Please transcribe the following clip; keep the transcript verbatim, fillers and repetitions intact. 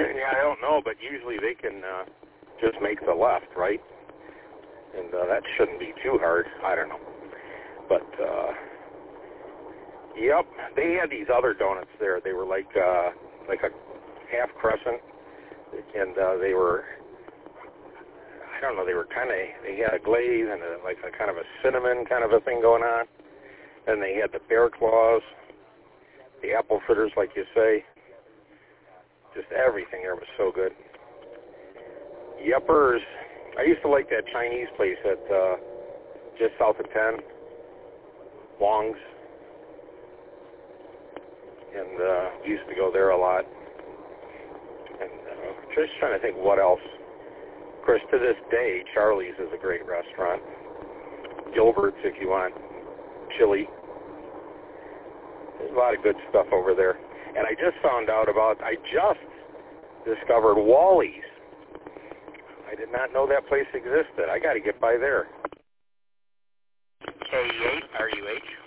Yeah, I don't know, but usually they can uh, just make the left, right? And uh, that shouldn't be too hard. I don't know. But, uh, yep, they had these other donuts there. They were like uh, like a half crescent, and uh, they were, I don't know, they were kind of, they had a glaze and a, like a kind of a cinnamon kind of a thing going on. And they had the bear claws, the apple fritters, like you say. Just everything there was so good. Yuppers. I used to like that Chinese place at uh, just south of ten, Wong's. And uh, used to go there a lot. And uh, just trying to think what else. Of course, to this day, Charlie's is a great restaurant. Gilbert's, if you want chili. There's a lot of good stuff over there. And I just found out about, I just discovered Wally's. I did not know that place existed. I got to get by there. K E eight R U H.